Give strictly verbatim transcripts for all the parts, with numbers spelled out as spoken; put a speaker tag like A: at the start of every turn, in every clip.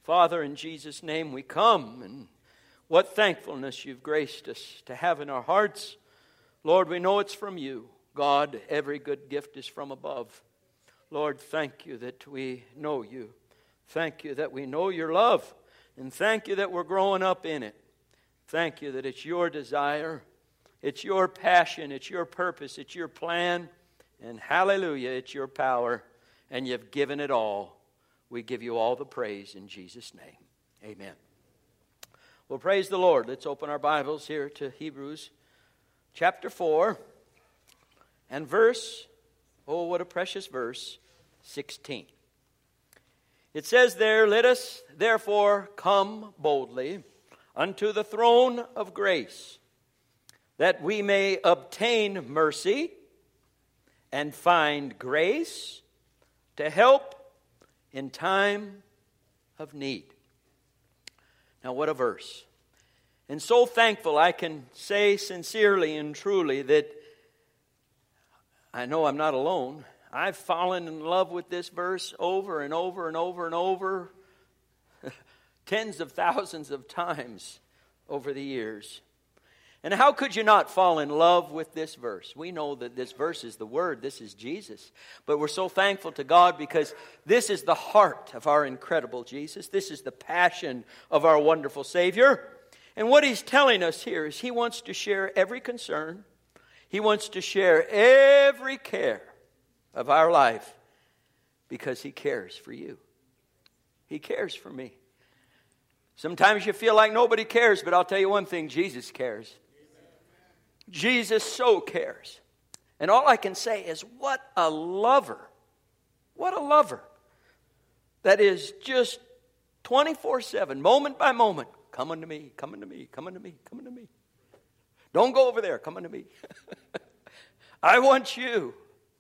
A: Father, in Jesus' name we come, and what thankfulness you've graced us to have in our hearts. Lord, we know it's from you. God, every good gift is from above. Lord, thank you that we know you. Thank you that we know your love. And thank you that we're growing up in it. Thank you that it's your desire. It's your passion. It's your purpose. It's your plan. And hallelujah, it's your power. And you've given it all. We give you all the praise in Jesus' name. Amen. Well, praise the Lord. Let's open our Bibles here to Hebrews chapter four and verse, oh, what a precious verse, sixteen. It says there, "Let us therefore come boldly unto the throne of grace, that we may obtain mercy and find grace to help in time of need." Now, what a verse. And so thankful I can say sincerely and truly that I know I'm not alone. I've fallen in love with this verse over and over and over and over, tens of thousands of times over the years. And how could you not fall in love with this verse? We know that this verse is the Word. This is Jesus. But we're so thankful to God because this is the heart of our incredible Jesus. This is the passion of our wonderful Savior. And what He's telling us here is He wants to share every concern. He wants to share every care of our life because He cares for you. He cares for me. Sometimes you feel like nobody cares, but I'll tell you one thing, Jesus cares. Jesus so cares. And all I can say is, what a lover. What a lover. That is just twenty-four seven, moment by moment. Come unto me, come unto me, come unto me, come unto me. Don't go over there, come unto me. I want you.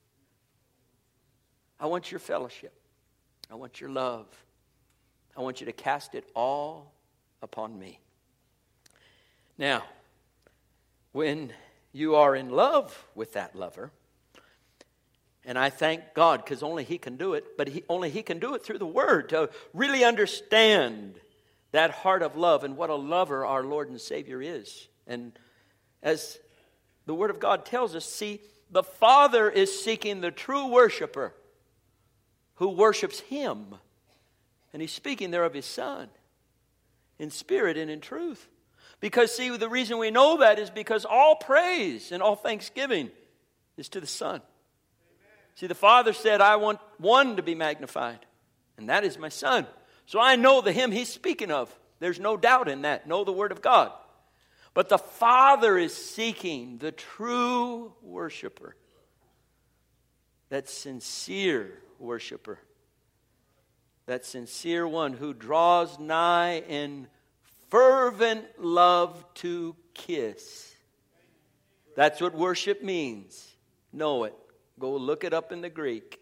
A: I want your fellowship. I want your love. I want you to cast it all upon me. Now, when you are in love with that lover, and I thank God because only He can do it, but he, only He can do it through the Word to really understand that heart of love and what a lover our Lord and Savior is. And as the Word of God tells us, see, the Father is seeking the true worshiper who worships Him. And He's speaking there of His Son in spirit and in truth. Because, see, the reason we know that is because all praise and all thanksgiving is to the Son. Amen. See, the Father said, I want one to be magnified, and that is my Son. So I know the Him He's speaking of. There's no doubt in that. Know the Word of God. But the Father is seeking the true worshiper, that sincere worshiper, that sincere one who draws nigh in fervent love to kiss. That's what worship means. Know it. Go look it up in the Greek.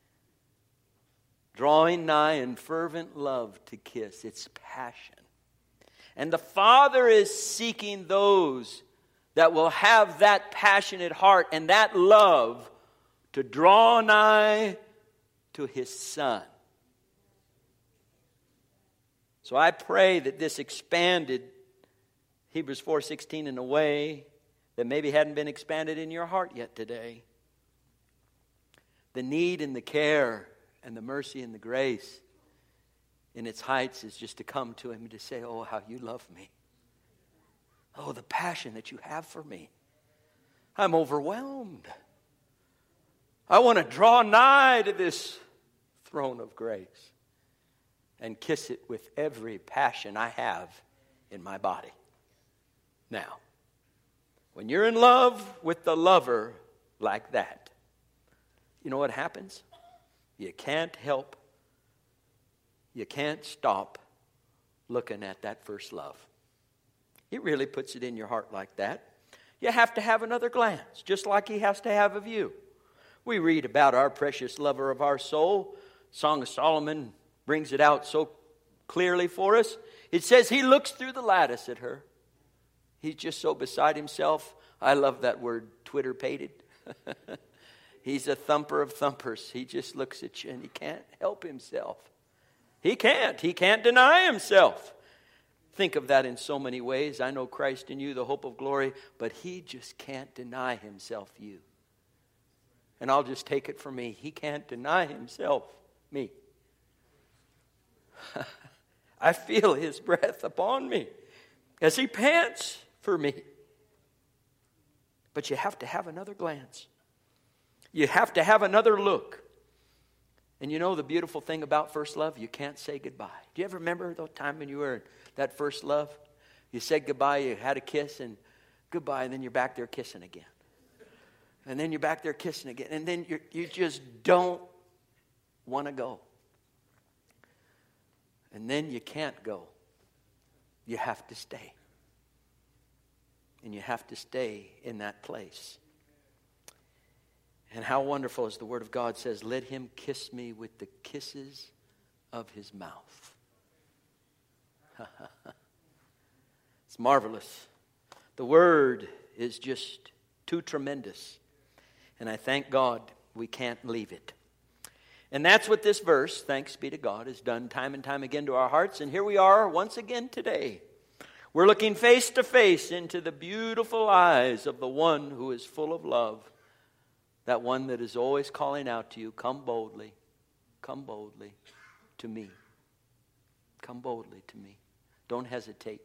A: Drawing nigh in fervent love to kiss. It's passion. And the Father is seeking those that will have that passionate heart and that love to draw nigh to His Son. So I pray that this expanded Hebrews four sixteen in a way that maybe hadn't been expanded in your heart yet today. The need and the care and the mercy and the grace in its heights is just to come to Him and to say, oh, how you love me. Oh, the passion that you have for me. I'm overwhelmed. I want to draw nigh to this throne of grace and kiss it with every passion I have in my body. Now, when you're in love with the lover like that, you know what happens? You can't help, you can't stop looking at that first love. He really puts it in your heart like that. You have to have another glance, just like He has to have of you. We read about our precious lover of our soul. Song of Solomon brings it out so clearly for us. It says He looks through the lattice at her. He's just so beside Himself. I love that word, twitter-pated. He's a thumper of thumpers. He just looks at you and He can't help Himself. He can't. He can't deny himself. Think of that in so many ways. I know Christ in you, the hope of glory, but he just can't deny himself you. And I'll just take it from me. He can't deny himself me. I feel his breath upon me as he pants for me. But you have to have another glance. You have to have another look. And you know the beautiful thing about first love? You can't say goodbye. Do you ever remember the time when you were in that first love? You said goodbye, you had a kiss, and goodbye, and then you're back there kissing again. And then you're back there kissing again. And then you you just don't want to go. And then you can't go. You have to stay. And you have to stay in that place. And how wonderful, as the Word of God says, let him kiss me with the kisses of his mouth. It's marvelous. The Word is just too tremendous. And I thank God we can't leave it. And that's what this verse, thanks be to God, has done time and time again to our hearts. And here we are once again today. We're looking face to face into the beautiful eyes of the one who is full of love. That one that is always calling out to you, come boldly, come boldly to me. Come boldly to me. Don't hesitate.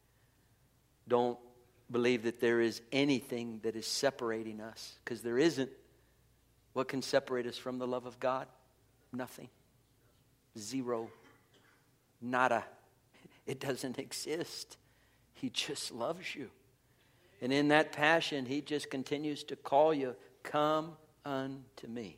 A: Don't believe that there is anything that is separating us, because there isn't. What can separate us from the love of God? Nothing. Zero. Nada. It doesn't exist. He just loves you. And in that passion, he just continues to call you, come unto me.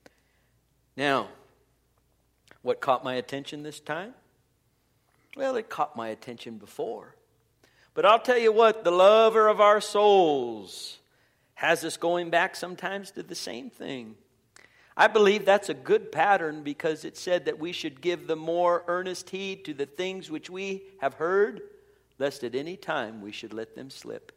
A: Now, what caught my attention this time? Well, it caught my attention before. But I'll tell you what, the lover of our souls has us going back sometimes to the same thing. I believe that's a good pattern, because it said that we should give the more earnest heed to the things which we have heard, lest at any time we should let them slip.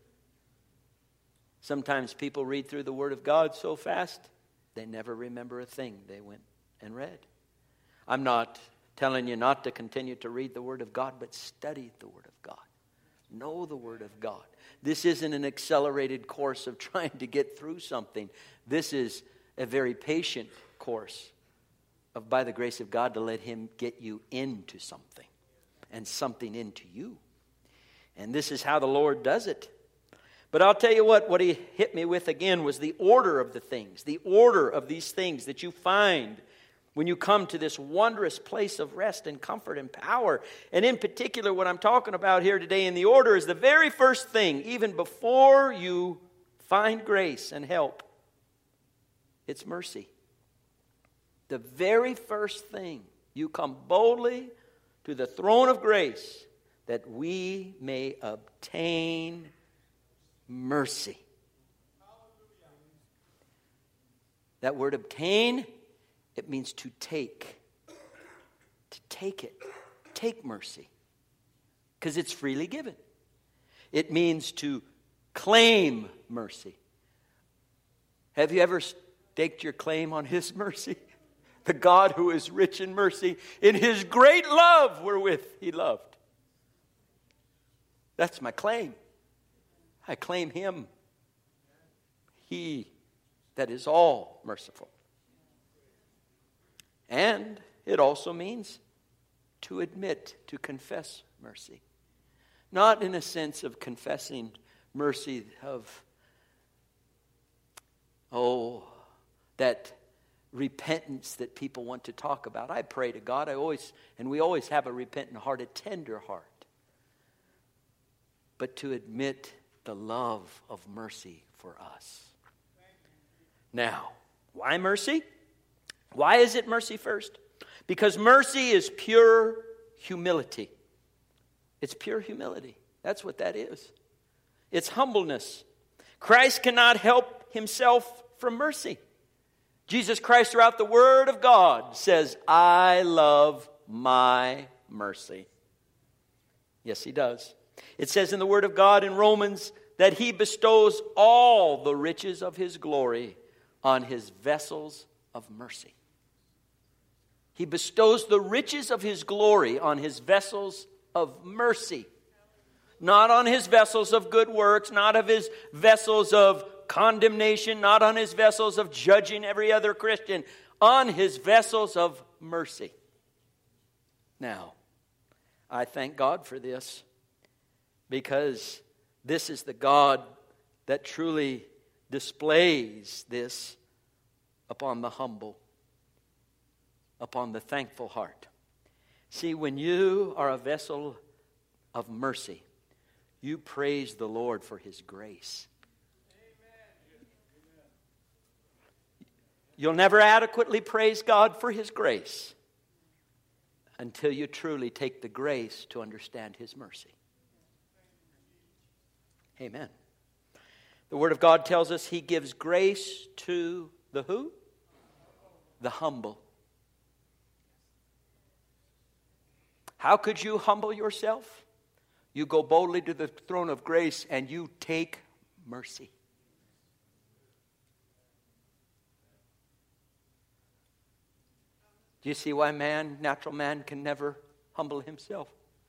A: Sometimes people read through the Word of God so fast, they never remember a thing they went and read. I'm not telling you not to continue to read the Word of God, but study the Word of God. Know the Word of God. This isn't an accelerated course of trying to get through something. This is a very patient course of, by the grace of God, to let him get you into something and something into you. And this is how the Lord does it. But I'll tell you what, what he hit me with again was the order of the things, the order of these things that you find when you come to this wondrous place of rest and comfort and power. And in particular, what I'm talking about here today in the order is the very first thing, even before you find grace and help. It's mercy. The very first thing, you come boldly to the throne of grace that we may obtain mercy. That word obtain, it means to take. To take it. Take mercy. Because it's freely given. It means to claim mercy. Have you ever staked your claim on his mercy? The God who is rich in mercy, in his great love wherewith he loved. That's my claim. I claim him. He that is all merciful. And it also means to admit, to confess mercy. Not in a sense of confessing mercy of, oh, that repentance that people want to talk about. I pray to God, I always, and we always have a repentant heart, a tender heart. But to admit the love of mercy for us. Now, why mercy? Why is it mercy first? Because mercy is pure humility. It's pure humility. That's what that is. It's humbleness. Christ cannot help himself from mercy. Jesus Christ, throughout the Word of God, says, I love my mercy. Yes, he does. It says in the Word of God in Romans that he bestows all the riches of his glory on his vessels of mercy. He bestows the riches of His glory on His vessels of mercy. Not on His vessels of good works, not of His vessels of condemnation, not on His vessels of judging every other Christian, on His vessels of mercy. Now, I thank God for this, because this is the God that truly displays this upon the humble, upon the thankful heart. See, when you are a vessel of mercy, you praise the Lord for His grace. You'll never adequately praise God for His grace until you truly take the grace to understand His mercy. Amen. The Word of God tells us He gives grace to the who? The humble. How could you humble yourself? You go boldly to the throne of grace and you take mercy. Do you see why man, natural man, can never humble himself?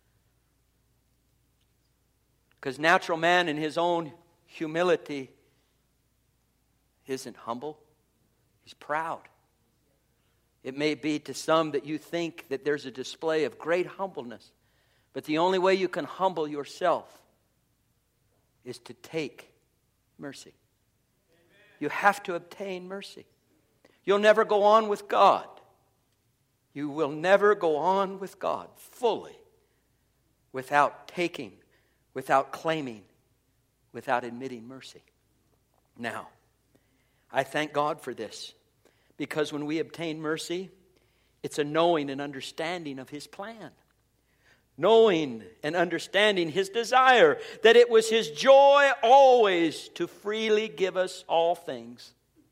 A: Because natural man in his own humility isn't humble. He's proud. It may be to some that you think that there's a display of great humbleness. But the only way you can humble yourself is to take mercy. Amen. You have to obtain mercy. You'll never go on with God. You will never go on with God fully without taking, without claiming, without admitting mercy. Now, I thank God for this, because when we obtain mercy, it's a knowing and understanding of His plan. Knowing and understanding His desire, that it was His joy always to freely give us all things.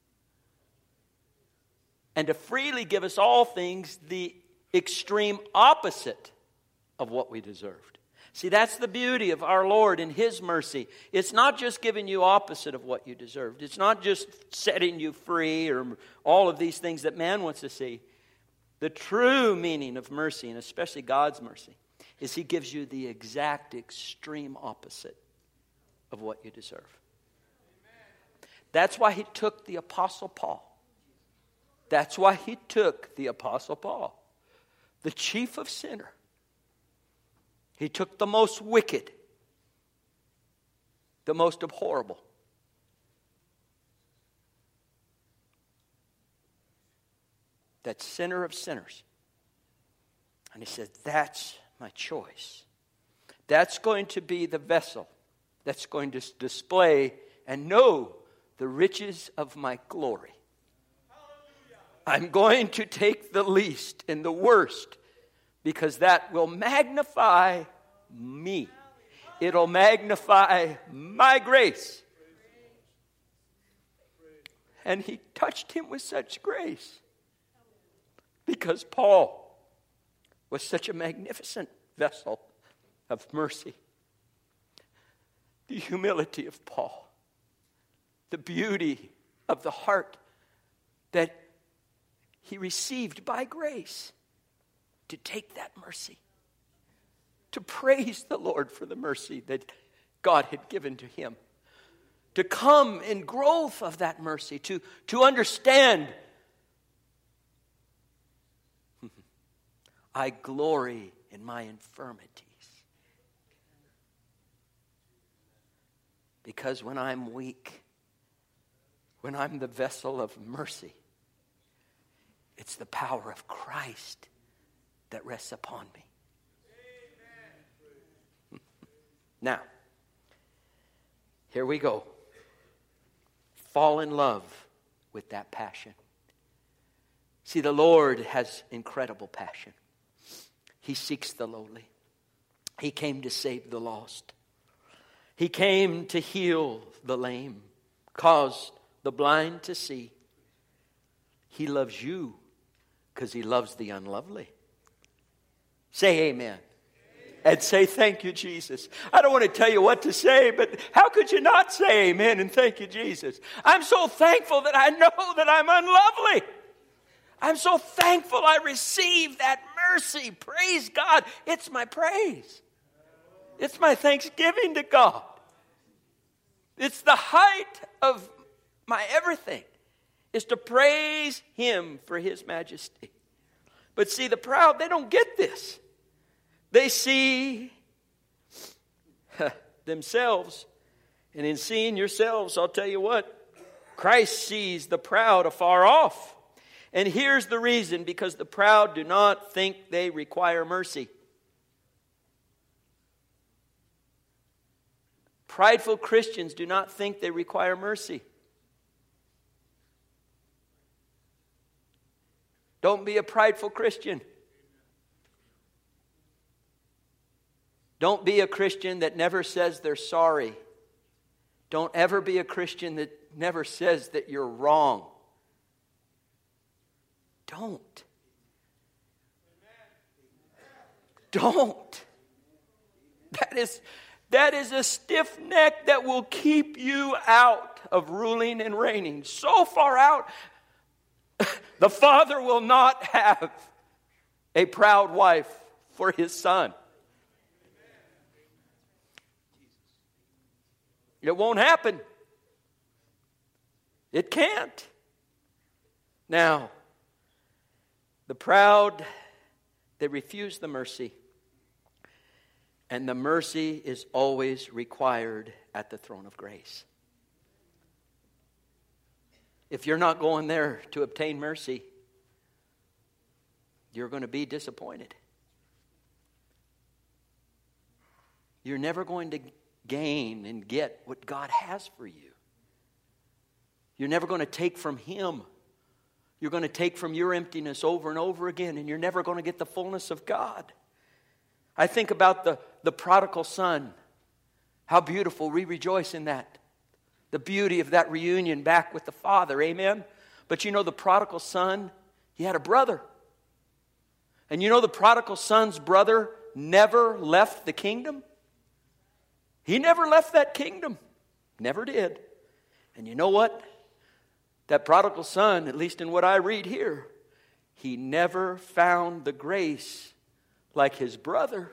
A: And to freely give us all things, the extreme opposite of what we deserved. See, that's the beauty of our Lord and His mercy. It's not just giving you opposite of what you deserved. It's not just setting you free or all of these things that man wants to see. The true meaning of mercy, and especially God's mercy, is He gives you the exact extreme opposite of what you deserve. That's why He took the Apostle Paul. That's why He took the Apostle Paul, the chief of sinners. He took the most wicked, the most abhorrible. That sinner of sinners. And He said, that's my choice. That's going to be the vessel that's going to display and know the riches of my glory. I'm going to take the least and the worst, because that will magnify me. It'll magnify my grace. And He touched him with such grace, because Paul was such a magnificent vessel of mercy. The humility of Paul, the beauty of the heart that he received by grace, to take that mercy, to praise the Lord for the mercy that God had given to him, to come in growth of that mercy, to, to understand, I glory in my infirmities. Because when I'm weak, when I'm the vessel of mercy, it's the power of Christ that rests upon me. Now, here we go. Fall in love with that passion. See, the Lord has incredible passion. He seeks the lowly. He came to save the lost. He came to heal the lame, cause the blind to see. He loves you because He loves the unlovely. Say amen. And say, thank you, Jesus. I don't want to tell you what to say, but how could you not say amen and thank you, Jesus? I'm so thankful that I know that I'm unlovely. I'm so thankful I received that mercy. Praise God. It's my praise. It's my thanksgiving to God. It's the height of my everything, is to praise Him for His majesty. But see, the proud, they don't get this. They see themselves. And in seeing yourselves, I'll tell you what, Christ sees the proud afar off. And here's the reason, because the proud do not think they require mercy. Prideful Christians do not think they require mercy. Don't be a prideful Christian. Don't be a Christian that never says they're sorry. Don't ever be a Christian that never says that you're wrong. Don't. Don't. That is, that is a stiff neck that will keep you out of ruling and reigning. So far out, the Father will not have a proud wife for His Son. It won't happen. It can't. Now, the proud, they refuse the mercy. And the mercy is always required at the throne of grace. If you're not going there to obtain mercy, you're going to be disappointed. You're never going to gain and get what God has for you. You're never going to take from Him. You're going to take from your emptiness over and over again, and you're never going to get the fullness of God. I think about the, the prodigal son. How beautiful. We rejoice in that. The beauty of that reunion back with the Father. Amen? But you know, the prodigal son, he had a brother. And you know, the prodigal son's brother never left the kingdom. He never left that kingdom. Never did. And you know what? That prodigal son, at least in what I read here, he never found the grace like his brother,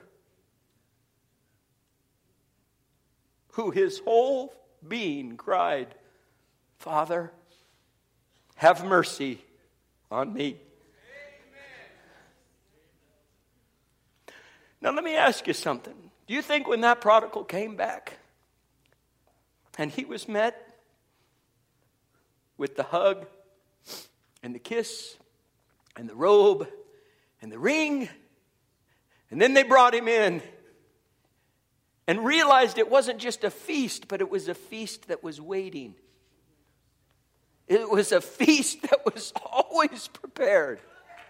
A: who his whole being cried, Father, have mercy on me. Now let me ask you something. Do you think when that prodigal came back and he was met with the hug and the kiss and the robe and the ring, and then they brought him in and realized it wasn't just a feast, but it was a feast that was waiting. It was a feast that was always prepared.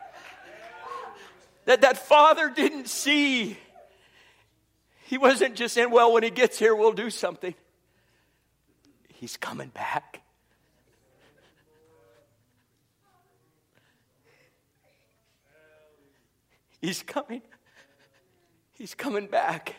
A: That that father didn't see. He wasn't just saying, well, when he gets here, we'll do something. He's coming back. He's coming. He's coming back.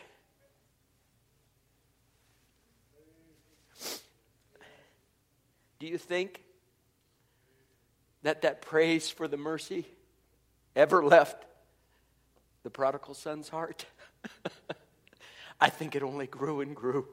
A: Do you think that that praise for the mercy ever left the prodigal son's heart? I think it only grew and grew.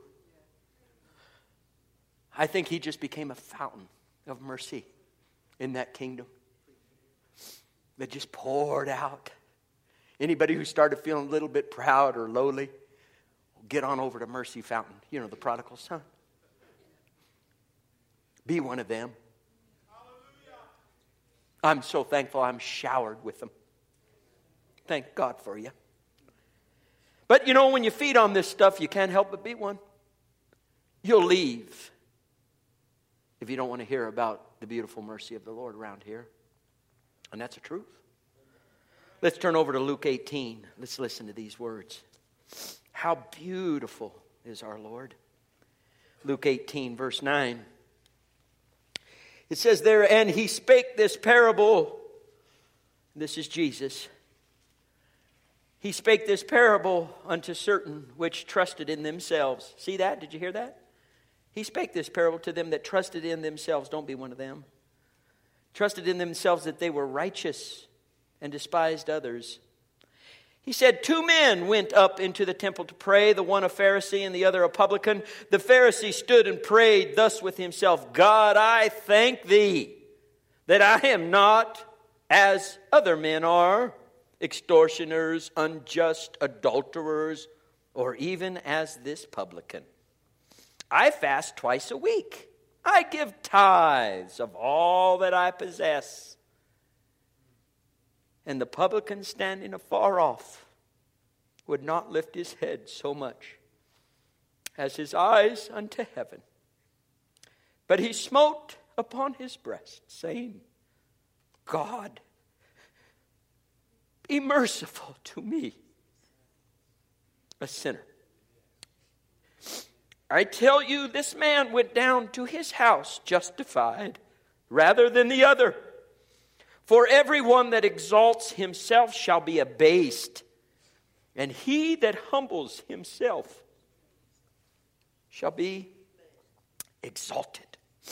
A: I think he just became a fountain of mercy in that kingdom that just poured out. Anybody who started feeling a little bit proud or lowly, get on over to Mercy Fountain. You know, the prodigal son. Be one of them. I'm so thankful I'm showered with them. Thank God for you. But you know, when you feed on this stuff, you can't help but be one. You'll leave if you don't want to hear about the beautiful mercy of the Lord around here. And that's the truth. Let's turn over to Luke eighteen. Let's listen to these words. How beautiful is our Lord. Luke eighteen, verse nine. It says there, and he spake this parable. This is Jesus. He spake this parable unto certain which trusted in themselves. See that? Did you hear that? He spake this parable to them that trusted in themselves. Don't be one of them. trusted in themselves that they were righteous and despised others. He said, two men went up into the temple to pray, the one a Pharisee and the other a publican. The Pharisee stood and prayed thus with himself, God, I thank thee that I am not as other men are, extortioners, unjust, adulterers, or even as this publican. I fast twice a week. I give tithes of all that I possess. And the publican, standing afar off, would not lift his head so much as his eyes unto heaven. But he smote upon his breast, saying, God, be merciful to me, a sinner. I tell you, this man went down to his house justified rather than the other. For everyone that exalts himself shall be abased, and he that humbles himself shall be exalted.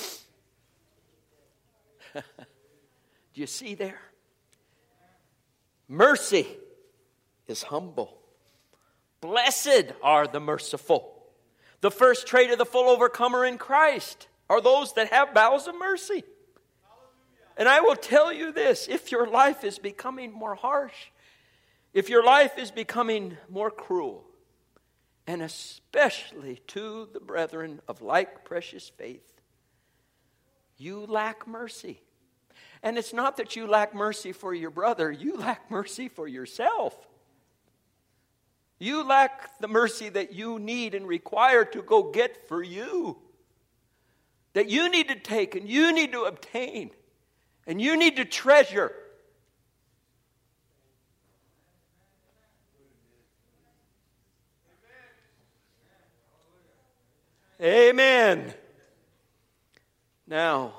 A: Do you see there? Mercy is humble. Blessed are the merciful. The first trait of the full overcomer in Christ are those that have bowels of mercy. And I will tell you this, if your life is becoming more harsh, if your life is becoming more cruel, and especially to the brethren of like precious faith, you lack mercy. And it's not that you lack mercy for your brother, you lack mercy for yourself. You lack the mercy that you need and require to go get for you. That you need to take and you need to obtain. And you need to treasure. Amen. Now,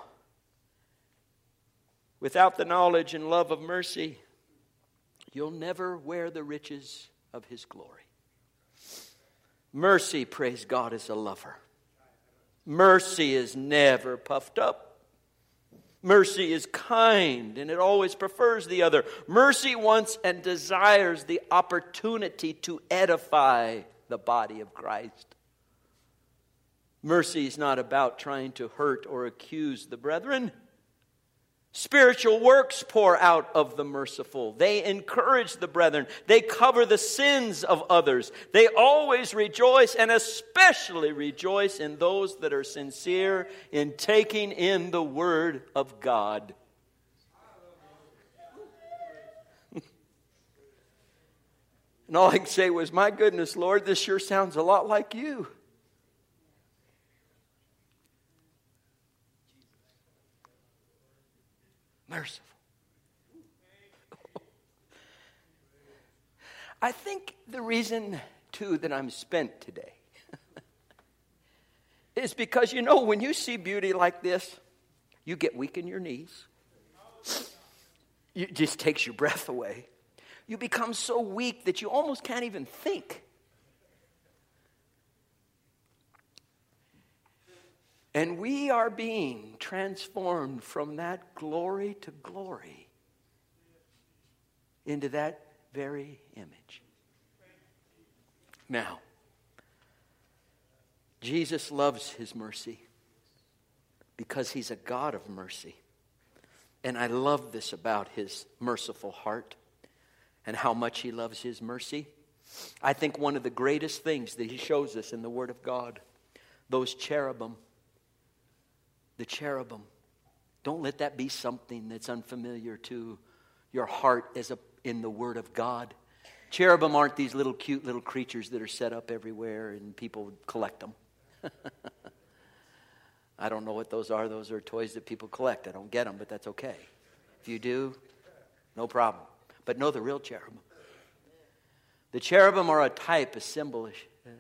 A: without the knowledge and love of mercy, you'll never wear the riches of His glory. Mercy, praise God, is a lover. Mercy is never puffed up. Mercy is kind, and it always prefers the other. Mercy wants and desires the opportunity to edify the body of Christ. Mercy is not about trying to hurt or accuse the brethren. Spiritual works pour out of the merciful. They encourage the brethren. They cover the sins of others. They always rejoice, and especially rejoice in those that are sincere in taking in the Word of God. And all I can say was, my goodness, Lord, this sure sounds a lot like you. Merciful. I think the reason, too, that I'm spent today is because, you know, when you see beauty like this, you get weak in your knees. It just takes your breath away. You become so weak that you almost can't even think. And we are being transformed from that glory to glory into that very image. Now, Jesus loves His mercy because He's a God of mercy. And I love this about His merciful heart and how much He loves His mercy. I think one of the greatest things that He shows us in the Word of God, those cherubim, the cherubim. Don't let that be something that's unfamiliar to your heart as a, in the Word of God. Cherubim aren't these little cute little creatures that are set up everywhere and people collect them. I don't know what those are. Those are toys that people collect. I don't get them, but that's okay. If you do, no problem. But no, the real cherubim. The cherubim are a type, a symbol, uh,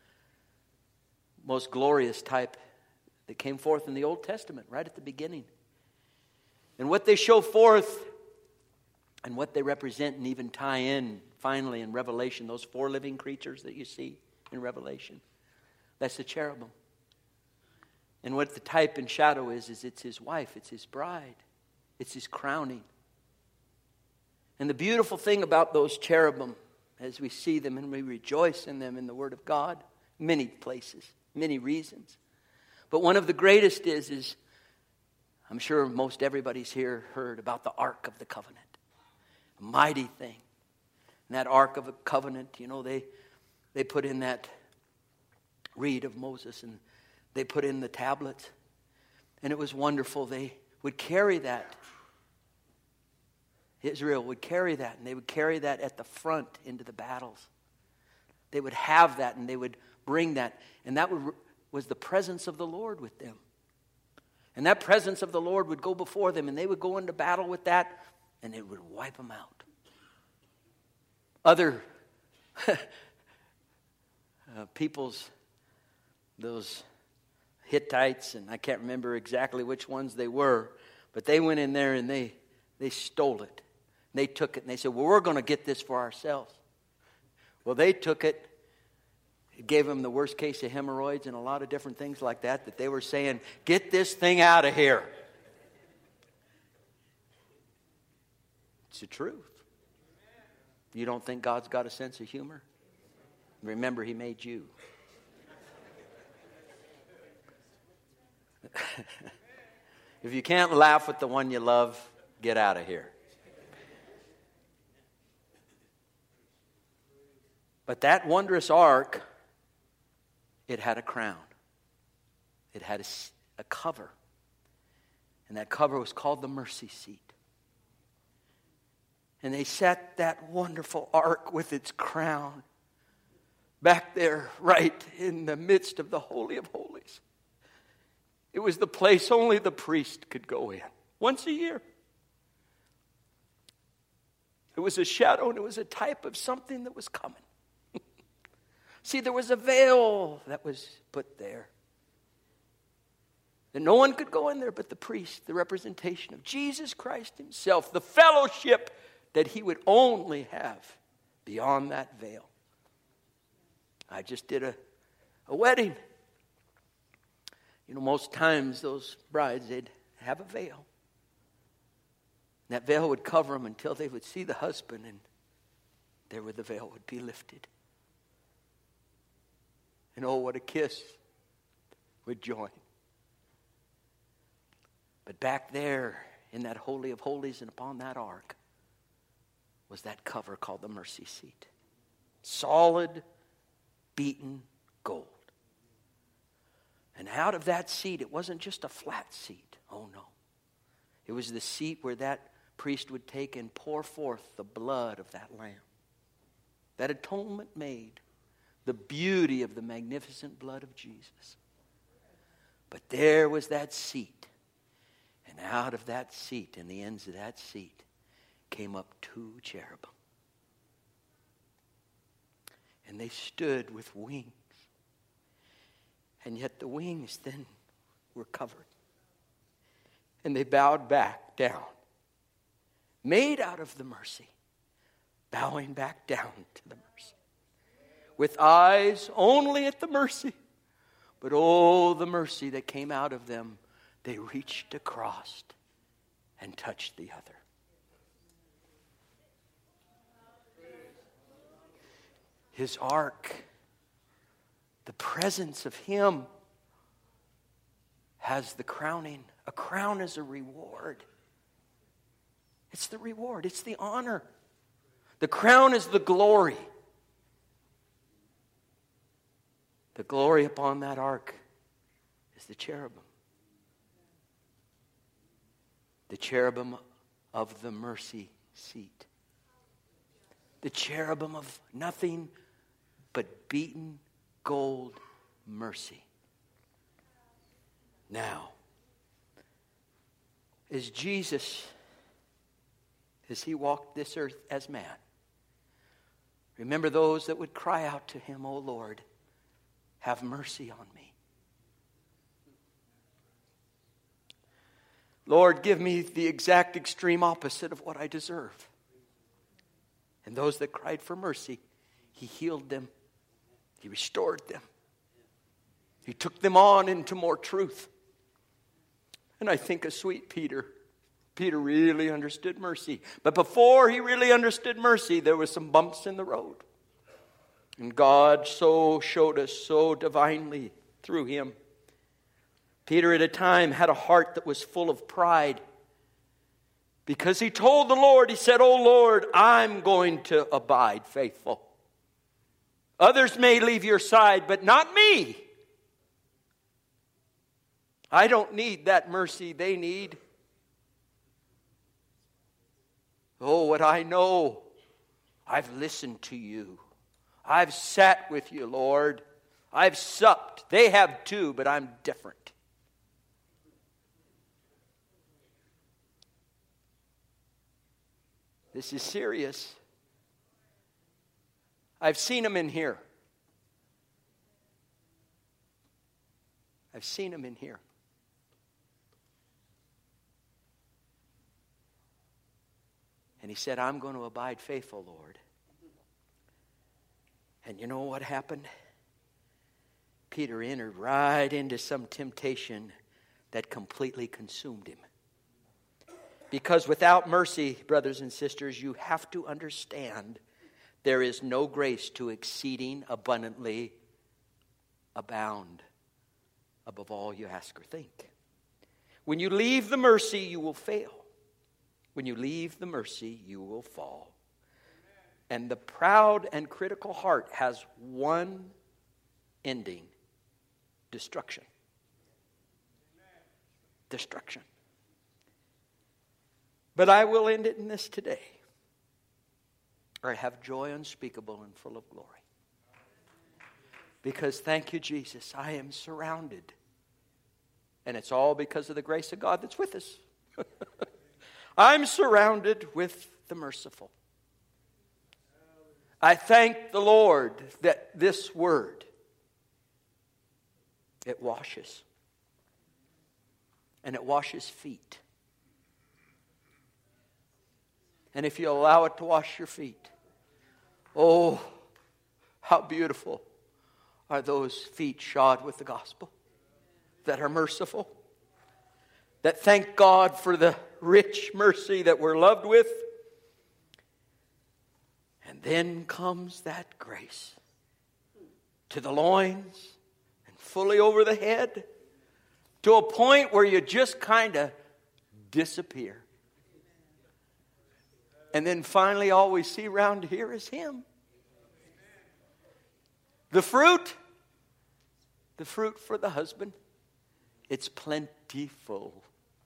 A: most glorious type that came forth in the Old Testament, right at the beginning. And what they show forth and what they represent and even tie in finally in Revelation, those four living creatures that you see in Revelation, that's the cherubim. And what the type and shadow is, is it's His wife, it's His bride. It's his crowning. And the beautiful thing about those cherubim, as we see them and we rejoice in them in the Word of God, many places, many reasons. But one of the greatest is, is I'm sure most everybody's here heard about the Ark of the Covenant. A mighty thing. And that Ark of the Covenant, you know, they, they put in that reed of Moses and they put in the tablets. And it was wonderful. They would carry that. Israel would carry that, and they would carry that at the front into the battles. They would have that, and they would bring that. And that would, was the presence of the Lord with them. And that presence of the Lord would go before them, and they would go into battle with that, and it would wipe them out. Other uh, peoples, those Hittites, and I can't remember exactly which ones they were, but they went in there and they, they stole it. They took it and they said, well, we're going to get this for ourselves. Well, they took it. It gave them the worst case of hemorrhoids and a lot of different things like that, that they were saying, get this thing out of here. It's the truth. You don't think God's got a sense of humor? Remember, He made you. If you can't laugh with the one you love, get out of here. But that wondrous ark, it had a crown. It had a, a cover. And that cover was called the mercy seat. And they set that wonderful ark with its crown back there right in the midst of the Holy of Holies. It was the place only the priest could go in once a year. It was a shadow and it was a type of something that was coming. See, there was a veil that was put there. And no one could go in there but the priest, the representation of Jesus Christ Himself, the fellowship that He would only have beyond that veil. I just did a, a wedding. You know, most times those brides, they'd have a veil. And that veil would cover them until they would see the husband, and there where the veil would be lifted. And oh, what a kiss would join. But back there in that Holy of Holies and upon that ark was that cover called the mercy seat. Solid, beaten gold. And out of that seat, it wasn't just a flat seat. Oh no. It was the seat where that priest would take and pour forth the blood of that lamb. That atonement made. The beauty of the magnificent blood of Jesus. But there was that seat. And out of that seat, in the ends of that seat, came up two cherubim. And they stood with wings. And yet the wings then were covered. And they bowed back down. Made out of the mercy. Bowing back down to the mercy. With eyes only at the mercy. But oh, the mercy that came out of them. They reached across and touched the other. His ark, the presence of Him, has the crowning. A crown is a reward. It's the reward. It's the honor. The crown is the glory. The glory upon that ark is the cherubim. The cherubim of the mercy seat. The cherubim of nothing but beaten gold mercy. Now, as Jesus, as He walked this earth as man, remember those that would cry out to Him, "O Lord, have mercy on me. Lord, give me the exact extreme opposite of what I deserve." And those that cried for mercy, He healed them. He restored them. He took them on into more truth. And I think of sweet Peter, Peter really understood mercy. But before he really understood mercy, there was some bumps in the road. And God so showed us so divinely through him. Peter at a time had a heart that was full of pride. Because he told the Lord, he said, "Oh Lord, I'm going to abide faithful. Others may leave your side, but not me. I don't need that mercy they need. Oh, what I know, I've listened to you. I've sat with you, Lord. I've supped. They have too, but I'm different." This is serious. I've seen them in here. I've seen them in here. And he said, "I'm going to abide faithful, Lord." And you know what happened? Peter entered right into some temptation that completely consumed him. Because without mercy, brothers and sisters, you have to understand there is no grace to exceeding abundantly abound above all you ask or think. When you leave the mercy, you will fail. When you leave the mercy, you will fall. And the proud and critical heart has one ending: destruction. Destruction. But I will end it in this today. I have joy unspeakable and full of glory. Because, thank you, Jesus, I am surrounded. And it's all because of the grace of God that's with us. I'm surrounded with the merciful. I thank the Lord that this word, it washes. And it washes feet. And if you allow it to wash your feet, oh, how beautiful are those feet shod with the gospel, that are merciful, that thank God for the rich mercy that we're loved with. And then comes that grace to the loins and fully over the head, to a point where you just kind of disappear. And then finally all we see around here is Him. The fruit, the fruit for the husband, it's plentiful.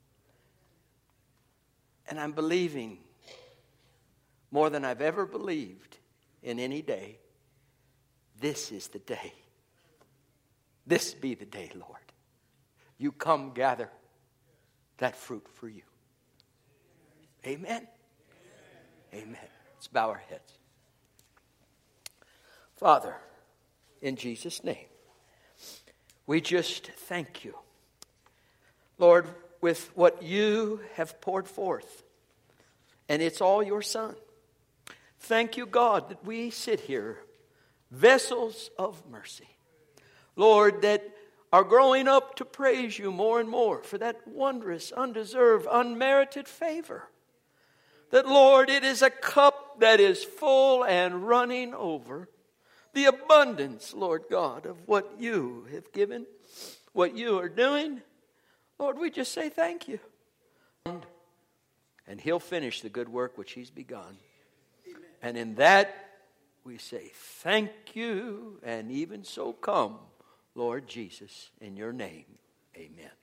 A: And I'm believing more than I've ever believed in any day. This is the day. This be the day, Lord. You come gather that fruit for you. Amen. Amen. Let's bow our heads. Father, in Jesus' name, we just thank you, Lord, with what you have poured forth. And it's all your Son. Thank you, God, that we sit here, vessels of mercy. Lord, that are growing up to praise you more and more for that wondrous, undeserved, unmerited favor. That, Lord, it is a cup that is full and running over. The abundance, Lord God, of what you have given, what you are doing. Lord, we just say thank you. And He'll finish the good work which He's begun. Amen. And in that, we say thank you, and even so come, Lord Jesus, in your name. Amen.